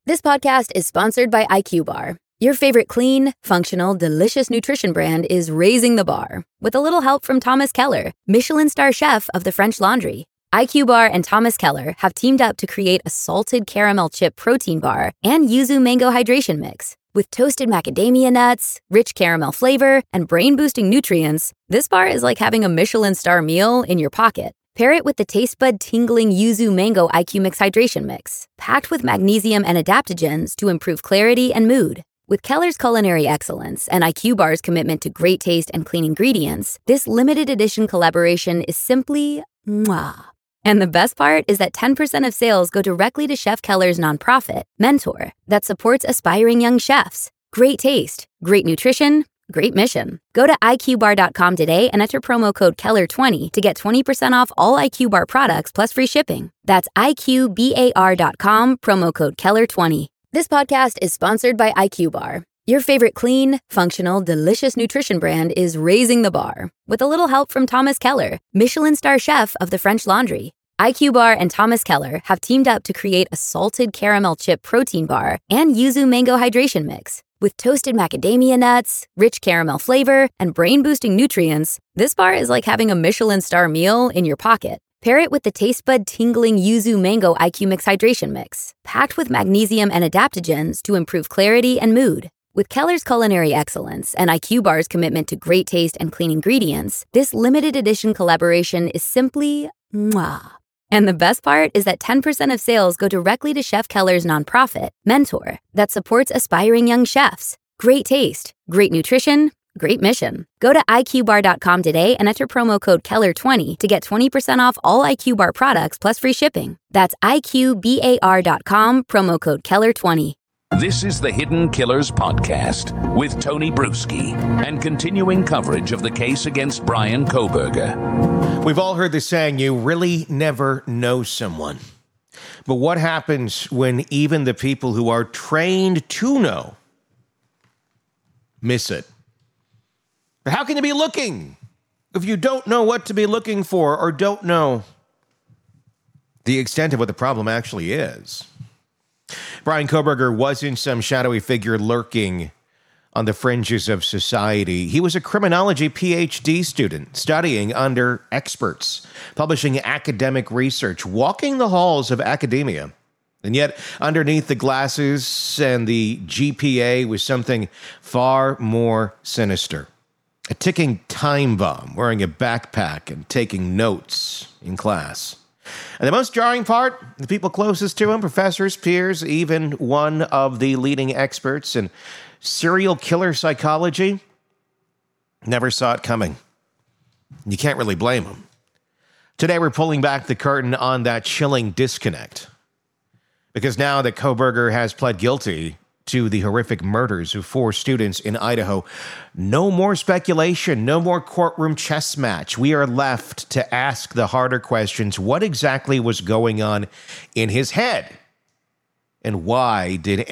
This podcast is sponsored by IQ Bar. Your favorite clean, functional, delicious nutrition brand is raising the bar with a little help from Thomas Keller, Michelin star chef of the French Laundry. IQ Bar and Thomas Keller have teamed up to create a salted caramel chip protein bar and yuzu mango hydration mix. With toasted macadamia nuts, rich caramel flavor, and brain-boosting nutrients, this bar is like having a Michelin star meal in your pocket. Pair it with the taste bud tingling yuzu mango IQ Mix hydration mix, packed with magnesium and adaptogens to improve clarity and mood. With Keller's culinary excellence and IQ Bar's commitment to great taste and clean ingredients, this limited edition collaboration is simply mwah. And the best part is that 10% of sales go directly to Chef Keller's nonprofit, Mentor, that supports aspiring young chefs. Great taste, great nutrition, great mission. Go to iqbar.com today and enter promo code Keller20 to get 20% off all IQ Bar products plus free shipping. That's iqbar.com, promo code Keller20. This podcast is sponsored by IQ Bar. Your favorite clean, functional, delicious nutrition brand is raising the bar with a little help from Thomas Keller, Michelin star chef of the French Laundry. IQ Bar and Thomas Keller have teamed up to create a salted caramel chip protein bar and yuzu mango hydration mix. With toasted macadamia nuts, rich caramel flavor, and brain-boosting nutrients, this bar is like having a Michelin star meal in your pocket. Pair it with the taste bud tingling yuzu mango IQ Mix hydration mix, packed with magnesium and adaptogens to improve clarity and mood. With Keller's culinary excellence and IQ Bar's commitment to great taste and clean ingredients, this limited edition collaboration is simply mwah. And the best part is that 10% of sales go directly to Chef Keller's nonprofit, Mentor, that supports aspiring young chefs. Great taste, great nutrition, great mission. Go to iqbar.com today and enter promo code Keller20 to get 20% off all IQ Bar products plus free shipping. That's iqbar.com, promo code Keller20. This is the Hidden Killers Podcast with Tony Brueski and continuing coverage of the case against Bryan Kohberger. We've all heard the saying, you really never know someone. But what happens when even the people who are trained to know miss it? How can you be looking if you don't know what to be looking for or don't know the extent of what the problem actually is? Bryan Kohberger wasn't some shadowy figure lurking on the fringes of society. He was a criminology PhD student studying under experts, publishing academic research, walking the halls of academia. And yet, underneath the glasses and the GPA was something far more sinister. A ticking time bomb, wearing a backpack and taking notes in class. And the most jarring part, the people closest to him, professors, peers, even one of the leading experts in serial killer psychology, never saw it coming. You can't really blame them. Today we're pulling back the curtain on that chilling disconnect. Because now that Kohberger has pled guilty to the horrific murders of 4 students in Idaho, no more speculation, no more courtroom chess match. We are left to ask the harder questions. What exactly was going on in his head? And why did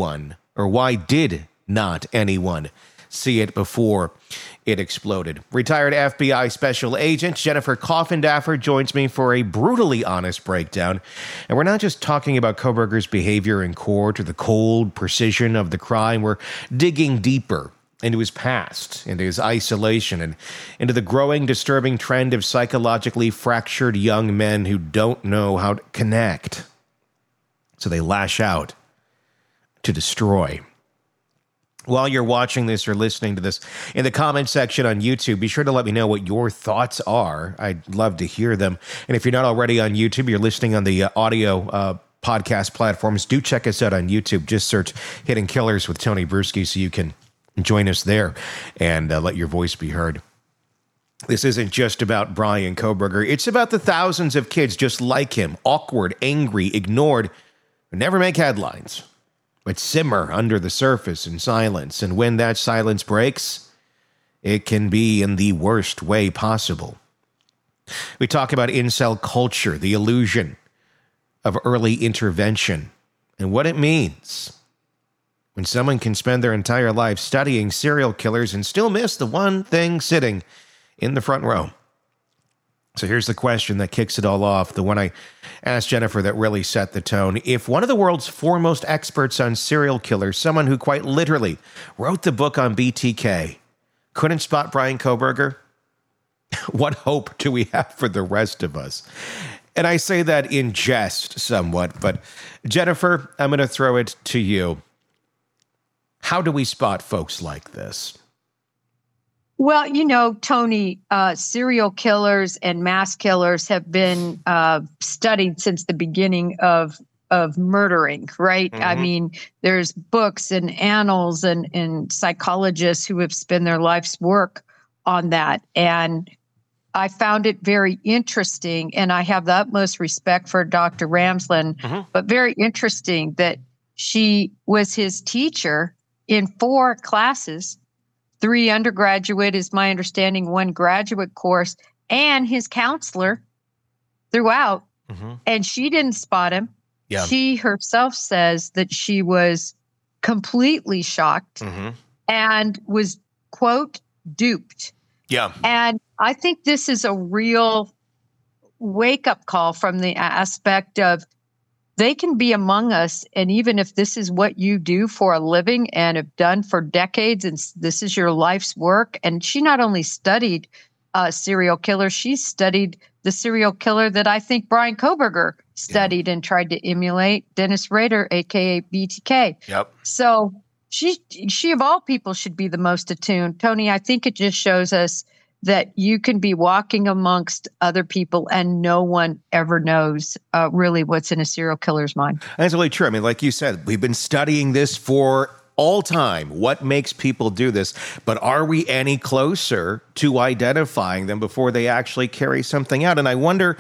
not anyone see it before it exploded? Retired FBI Special Agent Jennifer Coffindaffer joins me for a brutally honest breakdown. And we're not just talking about Kohberger's behavior in court or the cold precision of the crime. We're digging deeper into his past, into his isolation, and into the growing, disturbing trend of psychologically fractured young men who don't know how to connect. So they lash out to destroy. While you're watching this or listening to this, in the comment section on YouTube, be sure to let me know what your thoughts are. I'd love to hear them. And if you're not already on YouTube, you're listening on the audio podcast platforms, do check us out on YouTube. Just search Hidden Killers with Tony Brueski so you can join us there and let your voice be heard. This isn't just about Bryan Kohberger. It's about the thousands of kids just like him, awkward, angry, ignored, who never make headlines, but simmer under the surface in silence. And when that silence breaks, it can be in the worst way possible. We talk about incel culture, the illusion of early intervention, and what it means when someone can spend their entire life studying serial killers and still miss the one thing sitting in the front row. So here's the question that kicks it all off, the one I asked Jennifer that really set the tone. If one of the world's foremost experts on serial killers, someone who quite literally wrote the book on BTK, couldn't spot Bryan Kohberger, what hope do we have for the rest of us? And I say that in jest somewhat, but Jennifer, I'm going to throw it to you. How do we spot folks like this? Well, Tony, serial killers and mass killers have been studied since the beginning of murdering, right? Mm-hmm. I mean, there's books and annals and psychologists who have spent their life's work on that. And I found it very interesting, and I have the utmost respect for Dr. Ramsland, but very interesting that she was his teacher in 4 classes, 3 undergraduate is my understanding, 1 graduate course, and his counselor throughout. And she didn't spot him. Yeah. She herself says that she was completely shocked and was, quote, duped. Yeah. And I think this is a real wake-up call from the aspect of they can be among us, and even if this is what you do for a living and have done for decades, and this is your life's work, and she not only studied serial killers, she studied the serial killer that I think Bryan Kohberger studied and tried to emulate, Dennis Rader, a.k.a. BTK. Yep. So she of all people should be the most attuned. Tony, I think it just shows us that you can be walking amongst other people and no one ever knows really what's in a serial killer's mind. That's really true. I mean, like you said, we've been studying this for all time. What makes people do this? But are we any closer to identifying them before they actually carry something out? And I wonder,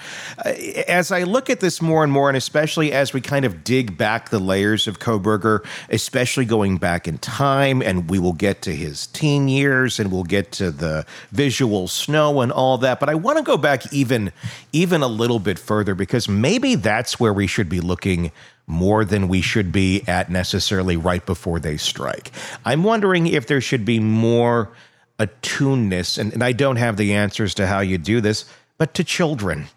as I look at this more and more, and especially as we kind of dig back the layers of Kohberger, especially going back in time, and we will get to his teen years, and we'll get to the visual snow and all that. But I want to go back even a little bit further, because maybe that's where we should be looking more than we should be at necessarily right before they strike. I'm wondering if there should be more attuneness, and I don't have the answers to how you do this, but to children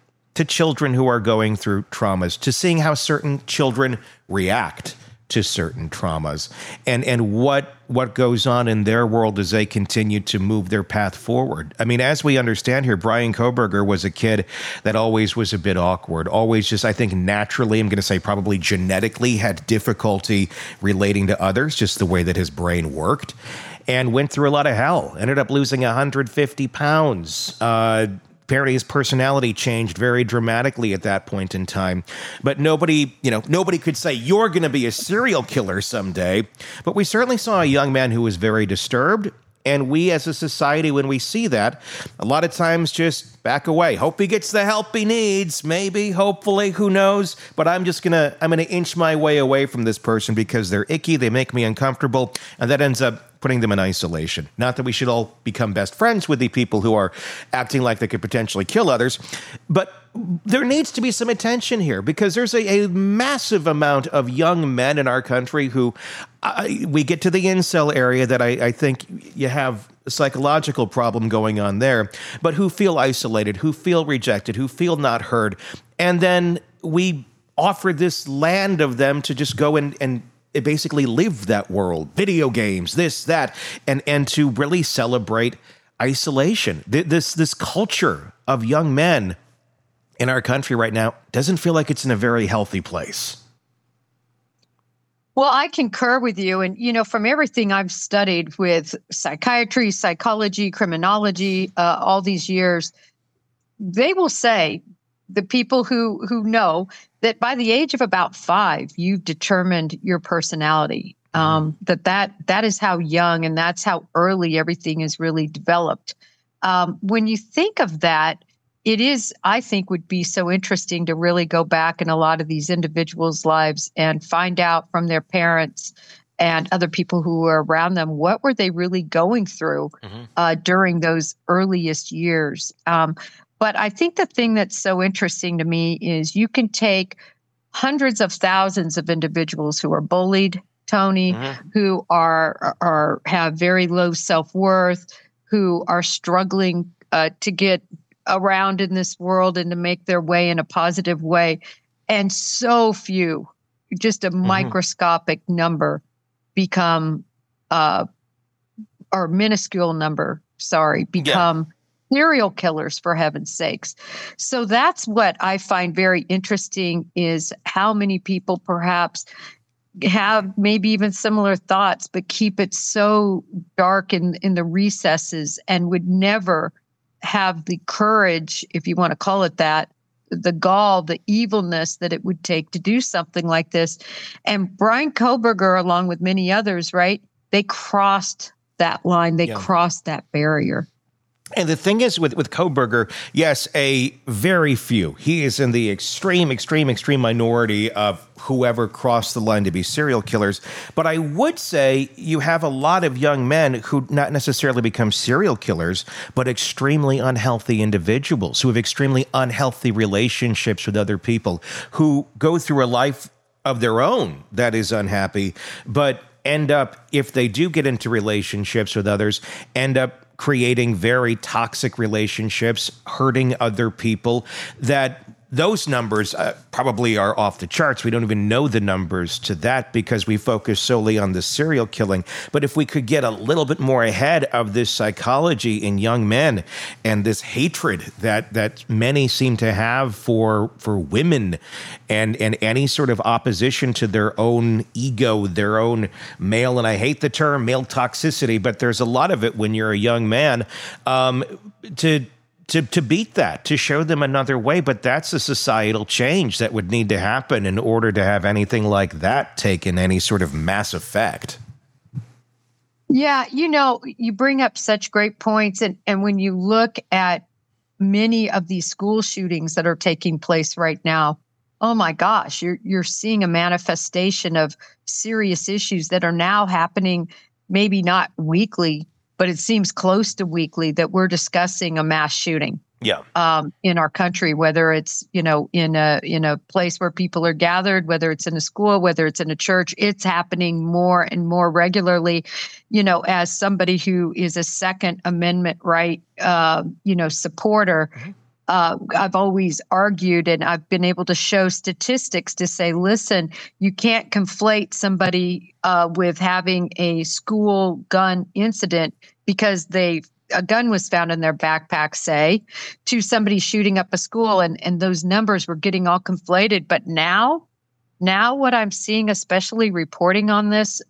who are going through traumas, to seeing how certain children react to certain traumas, and what goes on in their world as they continue to move their path forward. I mean, as we understand here, Bryan Kohberger was a kid that always was a bit awkward, always just, I think, naturally, I'm going to say probably genetically, had difficulty relating to others, just the way that his brain worked, and went through a lot of hell, ended up losing 150 pounds, apparently his personality changed very dramatically at that point in time. But nobody could say, you're going to be a serial killer someday. But we certainly saw a young man who was very disturbed. And we as a society, when we see that, a lot of times just back away. Hope he gets the help he needs. Maybe, hopefully, who knows? But I'm going to inch my way away from this person because they're icky. They make me uncomfortable. And that ends up putting them in isolation. Not that we should all become best friends with the people who are acting like they could potentially kill others, but there needs to be some attention here, because there's a massive amount of young men in our country who, we get to the incel area that I think you have a psychological problem going on there, but who feel isolated, who feel rejected, who feel not heard. And then we offer this land of them to just go and basically live that world, video games, this, that, and to really celebrate isolation. This culture of young men in our country right now doesn't feel like it's in a very healthy place. Well, I concur with you. And, from everything I've studied with psychiatry, psychology, criminology, all these years, they will say, the people who know, that by the age of about 5, you've determined your personality. That is how young and that's how early everything is really developed. When you think of that, it is, I think, would be so interesting to really go back in a lot of these individuals' lives and find out from their parents and other people who were around them, what were they really going through during those earliest years. But I think the thing that's so interesting to me is you can take hundreds of thousands of individuals who are bullied, Tony, who are have very low self-worth, who are struggling to get around in this world and to make their way in a positive way. And so few, just a microscopic number, become, or minuscule number, become serial killers, for heaven's sakes. So that's what I find very interesting, is how many people perhaps have maybe even similar thoughts, but keep it so dark in the recesses and would never have the courage, if you want to call it that, the gall, the evilness that it would take to do something like this. And Bryan Kohberger, along with many others, right, they crossed that line. They crossed that barrier. And the thing is with Kohberger, yes, a very few. He is in the extreme minority of whoever crossed the line to be serial killers. But I would say you have a lot of young men who not necessarily become serial killers, but extremely unhealthy individuals who have extremely unhealthy relationships with other people, who go through a life of their own that is unhappy, but end up, if they do get into relationships with others, end up creating very toxic relationships, hurting other people, that those numbers probably are off the charts. We don't even know the numbers to that because we focus solely on the serial killing. But if we could get a little bit more ahead of this psychology in young men and this hatred that many seem to have for women and any sort of opposition to their own ego, their own male, and I hate the term male toxicity, but there's a lot of it when you're a young man, to beat that, to show them another way. But that's a societal change that would need to happen in order to have anything like that taken any sort of mass effect. Yeah, you bring up such great points. And when you look at many of these school shootings that are taking place right now, oh my gosh, you're seeing a manifestation of serious issues that are now happening, maybe not weekly, but it seems close to weekly, that we're discussing a mass shooting in our country, whether it's, in a place where people are gathered, whether it's in a school, whether it's in a church. It's happening more and more regularly. As somebody who is a Second Amendment right, supporter, I've always argued, and I've been able to show statistics to say, listen, you can't conflate somebody with having a school gun incident because a gun was found in their backpack, say, to somebody shooting up a school, and those numbers were getting all conflated. But now what I'm seeing, especially reporting on this,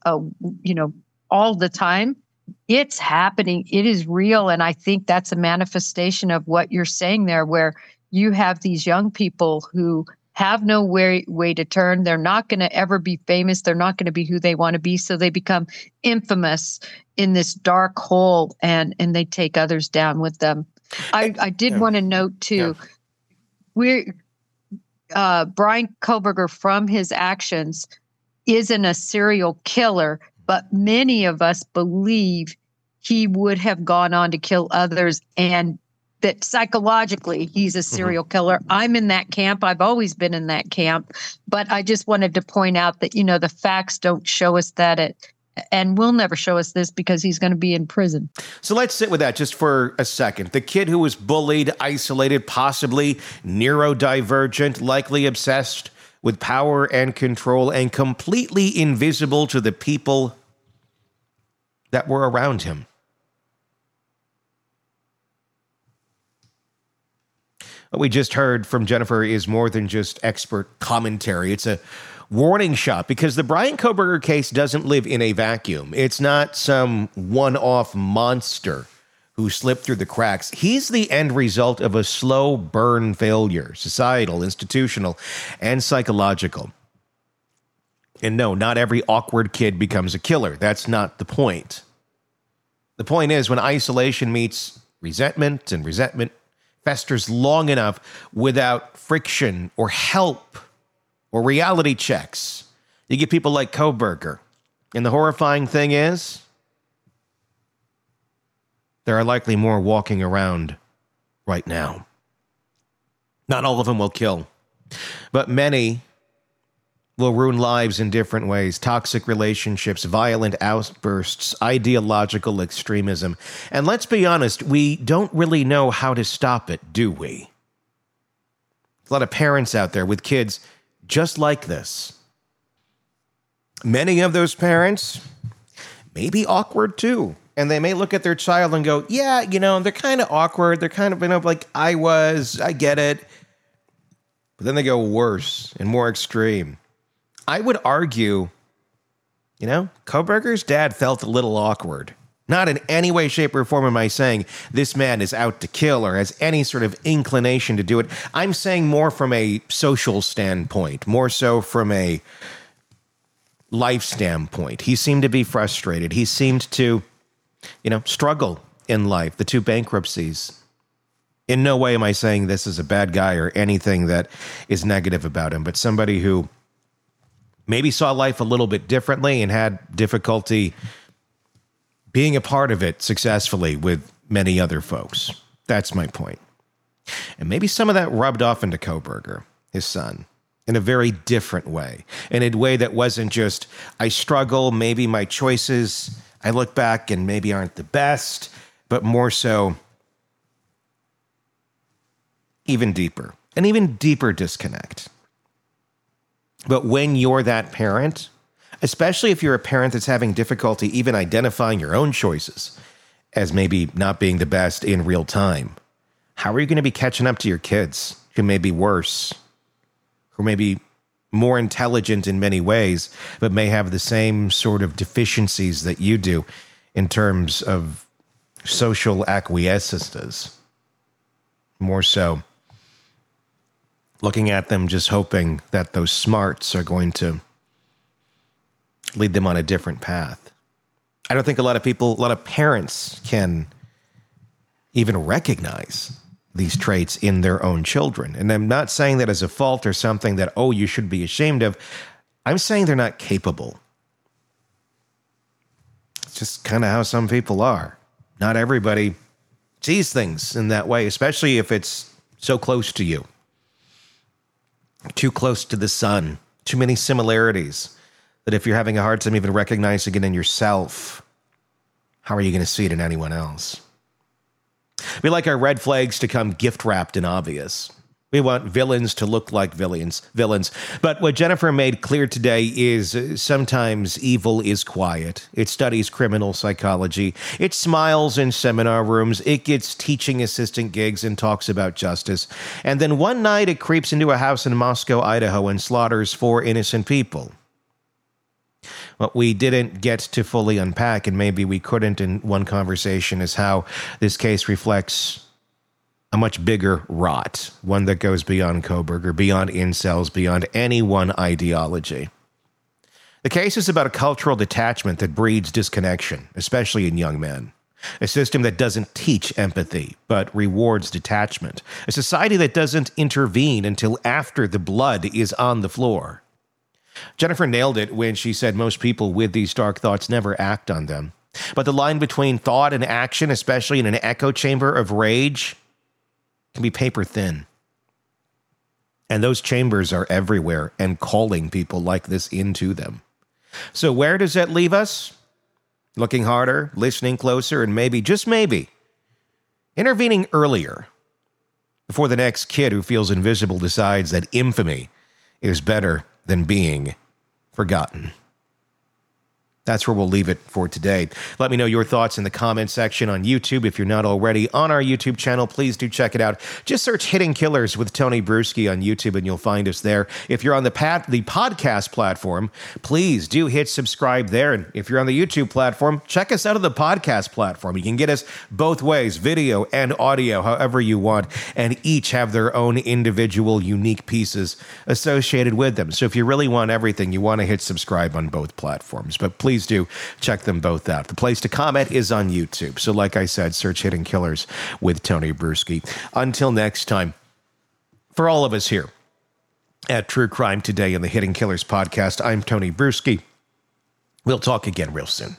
all the time, it's happening. It is real. And I think that's a manifestation of what you're saying there, where you have these young people who have no way to turn. They're not going to ever be famous. They're not going to be who they want to be. So they become infamous in this dark hole, and they take others down with them. I did want to note too, Bryan Kohberger, from his actions, isn't a serial killer, but many of us believe he would have gone on to kill others, and that psychologically he's a serial killer. I'm in that camp. I've always been in that camp. But I just wanted to point out that, the facts don't show us that, and will never show us this, because he's going to be in prison. So let's sit with that just for a second. The kid who was bullied, isolated, possibly neurodivergent, likely obsessed with power and control, and completely invisible to the people that were around him. What we just heard from Jennifer is more than just expert commentary. It's a warning shot, because the Bryan Kohberger case doesn't live in a vacuum. It's not some one-off monster who slipped through the cracks. He's the end result of a slow burn failure, societal, institutional, and psychological. And no, not every awkward kid becomes a killer. That's not the point. The point is, when isolation meets resentment, and resentment festers long enough without friction or help or reality checks, you get people like Kohberger. And the horrifying thing is, there are likely more walking around right now. Not all of them will kill, but many will ruin lives in different ways. Toxic relationships, violent outbursts, ideological extremism. And let's be honest, we don't really know how to stop it, do we? A lot of parents out there with kids just like this. Many of those parents may be awkward too. And they may look at their child and go, yeah, they're kind of awkward. They're kind of, like I was. I get it. But then they go worse and more extreme. I would argue, Kohberger's dad felt a little awkward. Not in any way, shape, or form am I saying this man is out to kill or has any sort of inclination to do it. I'm saying more from a social standpoint, more so from a life standpoint. He seemed to be frustrated. He seemed to, struggle in life. The 2 bankruptcies. In no way am I saying this is a bad guy or anything that is negative about him, but somebody who maybe saw life a little bit differently and had difficulty being a part of it successfully with many other folks. That's my point. And maybe some of that rubbed off into Kohberger, his son, in a very different way. In a way that wasn't just, I struggle, maybe my choices, I look back and maybe aren't the best, but more so, even deeper. An even deeper disconnect. But when you're that parent, especially if you're a parent that's having difficulty even identifying your own choices as maybe not being the best in real time, how are you going to be catching up to your kids who may be worse, who may be more intelligent in many ways, but may have the same sort of deficiencies that you do in terms of social acquiescences? More so, looking at them just hoping that those smarts are going to lead them on a different path. I don't think a lot of parents can even recognize these traits in their own children. And I'm not saying that as a fault or something that, you should be ashamed of. I'm saying they're not capable. It's just kind of how some people are. Not everybody sees things in that way, especially if it's so close to you. Too close to the sun. Too many similarities that if you're having a hard time even recognizing it in yourself, how are you going to see it in anyone else? We like our red flags to come gift wrapped and obvious. We want villains to look like villains. But what Jennifer made clear today is sometimes evil is quiet. It studies criminal psychology. It smiles in seminar rooms. It gets teaching assistant gigs and talks about justice. And then one night it creeps into a house in Moscow, Idaho, and slaughters 4 innocent people. What we didn't get to fully unpack, and maybe we couldn't in one conversation, is how this case reflects a much bigger rot, one that goes beyond Kohberger, beyond incels, beyond any one ideology. The case is about a cultural detachment that breeds disconnection, especially in young men. A system that doesn't teach empathy, but rewards detachment. A society that doesn't intervene until after the blood is on the floor. Jennifer nailed it when she said most people with these dark thoughts never act on them. But the line between thought and action, especially in an echo chamber of rage, can be paper thin. And those chambers are everywhere and calling people like this into them. So where does that leave us? Looking harder, listening closer, and maybe, just maybe, intervening earlier before the next kid who feels invisible decides that infamy is better than being forgotten. That's where we'll leave it for today. Let me know your thoughts in the comment section on YouTube. If you're not already on our YouTube channel, please do check it out. Just search Hidden Killers with Tony Bruschi on YouTube and you'll find us there. If you're on the podcast platform, please do hit subscribe there. And if you're on the YouTube platform, check us out on the podcast platform. You can get us both ways, video and audio, however you want, and each have their own individual unique pieces associated with them. So if you really want everything, you want to hit subscribe on both platforms. But please do check them both out. The place to comment is on YouTube. So like I said, search Hidden Killers with Tony Bruschi. Until next time, for all of us here at True Crime Today in the Hidden Killers podcast, I'm Tony Bruschi. We'll talk again real soon.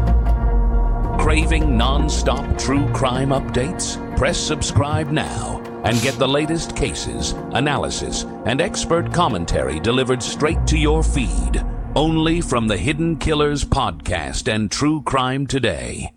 Craving non-stop true crime updates? Press subscribe now and get the latest cases, analysis, and expert commentary delivered straight to your feed, only from the Hidden Killers podcast and True Crime Today.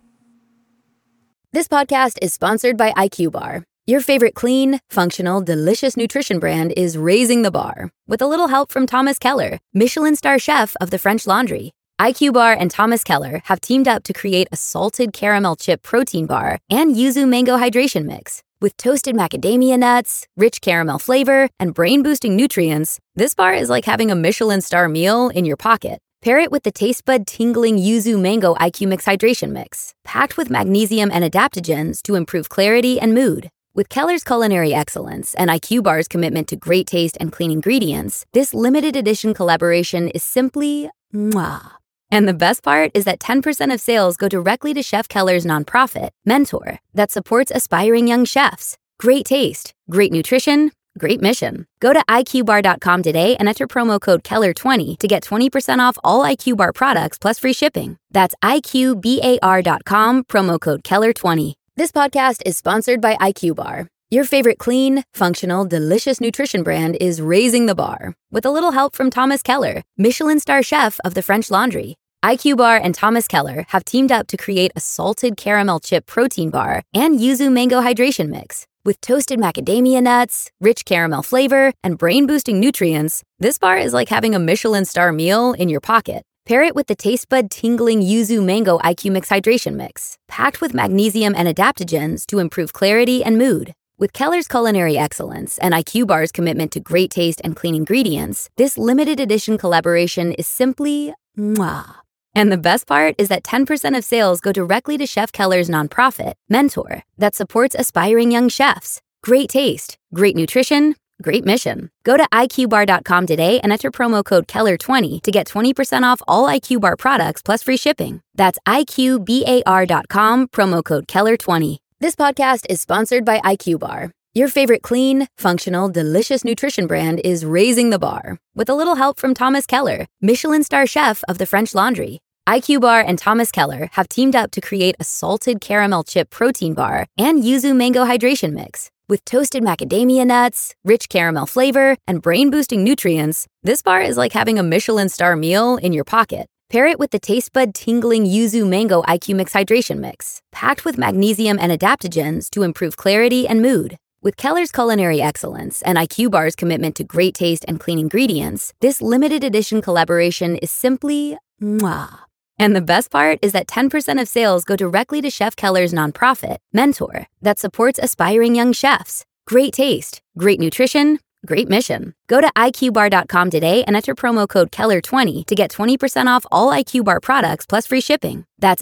This podcast is sponsored by IQ Bar. Your favorite clean, functional, delicious nutrition brand is raising the bar with a little help from Thomas Keller, Michelin star chef of the French Laundry. IQ Bar and Thomas Keller have teamed up to create a salted caramel chip protein bar and yuzu mango hydration mix. With toasted macadamia nuts, rich caramel flavor, and brain-boosting nutrients, this bar is like having a Michelin star meal in your pocket. Pair it with the taste bud tingling yuzu mango IQ Mix hydration mix, packed with magnesium and adaptogens to improve clarity and mood. With Keller's culinary excellence and IQ Bar's commitment to great taste and clean ingredients, this limited edition collaboration is simply mwah. And the best part is that 10% of sales go directly to Chef Keller's nonprofit, Mentor, that supports aspiring young chefs. Great taste, great nutrition, great mission. Go to iqbar.com today and enter promo code Keller20 to get 20% off all IQ Bar products plus free shipping. That's iqbar.com, promo code Keller20. This podcast is sponsored by IQ Bar. Your favorite clean, functional, delicious nutrition brand is raising the bar with a little help from Thomas Keller, Michelin star chef of the French Laundry. IQ Bar and Thomas Keller have teamed up to create a salted caramel chip protein bar and yuzu mango hydration mix. With toasted macadamia nuts, rich caramel flavor, and brain-boosting nutrients, this bar is like having a Michelin star meal in your pocket. Pair it with the taste bud tingling yuzu mango IQ Mix hydration mix, packed with magnesium and adaptogens to improve clarity and mood. With Keller's culinary excellence and IQ Bar's commitment to great taste and clean ingredients, this limited edition collaboration is simply mwah. And the best part is that 10% of sales go directly to Chef Keller's nonprofit, Mentor, that supports aspiring young chefs. Great taste, great nutrition, great mission. Go to iqbar.com today and enter promo code Keller20 to get 20% off all IQ Bar products plus free shipping. That's iqbar.com, promo code Keller20. This podcast is sponsored by IQ Bar. Your favorite clean, functional, delicious nutrition brand is raising the bar with a little help from Thomas Keller, Michelin star chef of the French Laundry. IQ Bar and Thomas Keller have teamed up to create a salted caramel chip protein bar and yuzu mango hydration mix. With toasted macadamia nuts, rich caramel flavor, and brain-boosting nutrients, this bar is like having a Michelin star meal in your pocket. Pair it with the taste bud tingling yuzu mango IQ Mix hydration mix, packed with magnesium and adaptogens to improve clarity and mood. With Keller's culinary excellence and IQ Bar's commitment to great taste and clean ingredients, this limited edition collaboration is simply mwah. And the best part is that 10% of sales go directly to Chef Keller's nonprofit, Mentor, that supports aspiring young chefs. Great taste, great nutrition, great mission. Go to iqbar.com today and enter promo code Keller20 to get 20% off all IQ Bar products plus free shipping. That's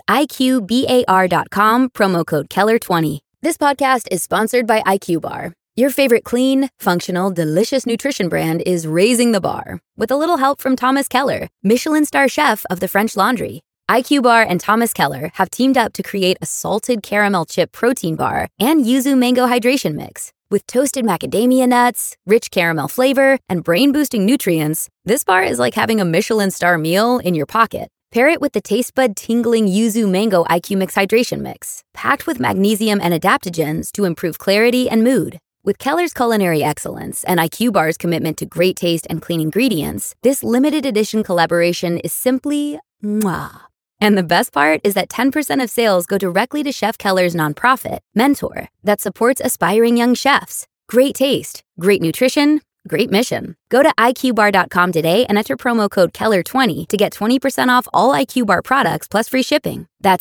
iqbar.com, promo code Keller20. This podcast is sponsored by IQ Bar. Your favorite clean, functional, delicious nutrition brand is raising the bar with a little help from Thomas Keller, Michelin star chef of the French Laundry. IQ Bar and Thomas Keller have teamed up to create a salted caramel chip protein bar and yuzu mango hydration mix. With toasted macadamia nuts, rich caramel flavor, and brain-boosting nutrients, this bar is like having a Michelin star meal in your pocket. Pair it with the taste bud tingling yuzu mango IQ Mix hydration mix, packed with magnesium and adaptogens to improve clarity and mood. With Keller's culinary excellence and IQ Bar's commitment to great taste and clean ingredients, this limited edition collaboration is simply mwah. And the best part is that 10% of sales go directly to Chef Keller's nonprofit, Mentor, that supports aspiring young chefs. Great taste, great nutrition, great mission. Go to iqbar.com today and enter promo code Keller20 to get 20% off all IQ Bar products plus free shipping. That's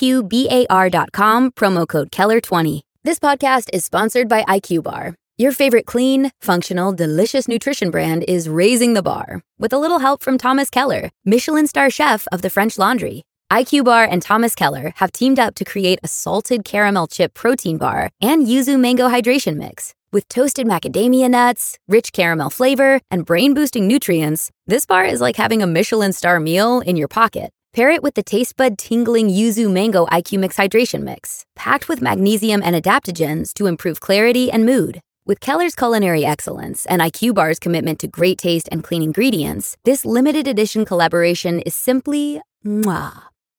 iqbar.com, promo code Keller20. This podcast is sponsored by IQ Bar. Your favorite clean, functional, delicious nutrition brand is raising the bar with a little help from Thomas Keller, Michelin star chef of the French Laundry. IQ Bar and Thomas Keller have teamed up to create a salted caramel chip protein bar and yuzu mango hydration mix. With toasted macadamia nuts, rich caramel flavor, and brain-boosting nutrients, this bar is like having a Michelin star meal in your pocket. Pair it with the taste bud tingling yuzu mango IQ Mix hydration mix, packed with magnesium and adaptogens to improve clarity and mood. With Keller's culinary excellence and IQ Bar's commitment to great taste and clean ingredients, this limited edition collaboration is simply mwah.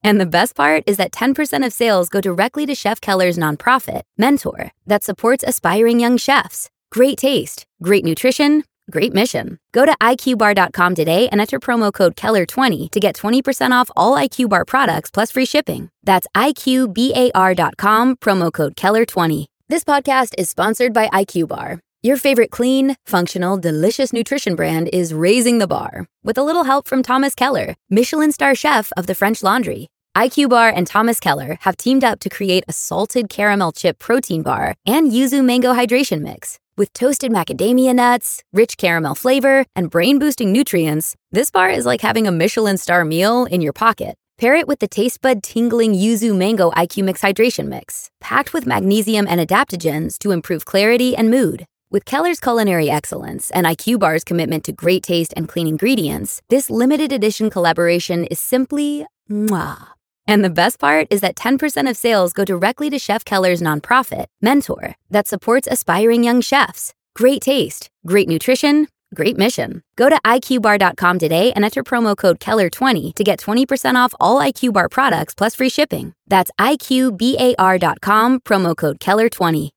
And the best part is that 10% of sales go directly to Chef Keller's nonprofit, Mentor, that supports aspiring young chefs. Great taste, great nutrition, great mission. Go to iqbar.com today and enter promo code Keller20 to get 20% off all IQ Bar products plus free shipping. That's iqbar.com, promo code Keller20. This podcast is sponsored by IQ Bar. Your favorite clean, functional, delicious nutrition brand is raising the bar with a little help from Thomas Keller, Michelin star chef of the French Laundry. IQ Bar and Thomas Keller have teamed up to create a salted caramel chip protein bar and yuzu mango hydration mix. With toasted macadamia nuts, rich caramel flavor, and brain-boosting nutrients, this bar is like having a Michelin star meal in your pocket. Pair it with the taste bud tingling yuzu mango IQ Mix hydration mix, packed with magnesium and adaptogens to improve clarity and mood. With Keller's culinary excellence and IQ Bar's commitment to great taste and clean ingredients, this limited edition collaboration is simply mwah. And the best part is that 10% of sales go directly to Chef Keller's nonprofit, Mentor, that supports aspiring young chefs. Great taste, great nutrition, great mission. Go to iqbar.com today and enter promo code Keller20 to get 20% off all IQ Bar products plus free shipping. That's iqbar.com, promo code Keller20.